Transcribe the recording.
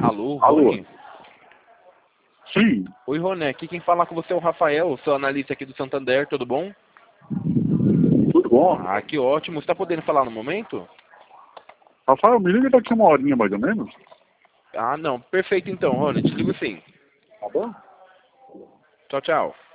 Alô, Alô? Rony? Sim, Oi, Rony, aqui quem fala com você é o Rafael, seu analista aqui do Santander, tudo bom? tudo bom? Ah, que ótimo. Você está podendo falar no momento? Rafael, me liga daqui uma horinha mais ou menos. Ah, não. Perfeito então, Rony. Desligo sim. Tá bom? Tchau, tchau.